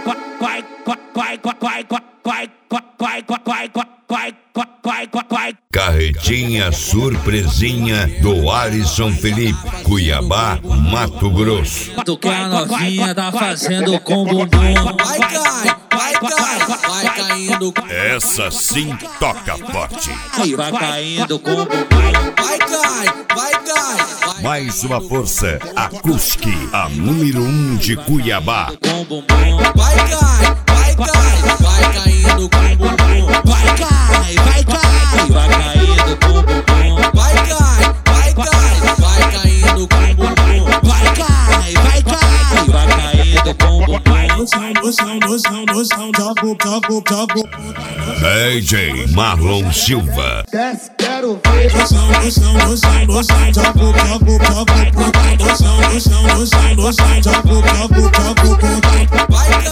Carretinha surpresinha do Alisson Felipe, Cuiabá, Mato Grosso. Tu que a novinha tá fazendo com bumbum. Vai caindo. Essa sim toca forte. Aí vai caindo com bumbum. Vai cai. Mais uma força, Acústica, a número 1 de Cuiabá. Com bumbum. Vai caindo com bumbum. Vai caindo com bumbum. Vai caindo com bumbum. Vai caindo com bumbum. DJ Marlon Silva. Desce, quero ver. Vai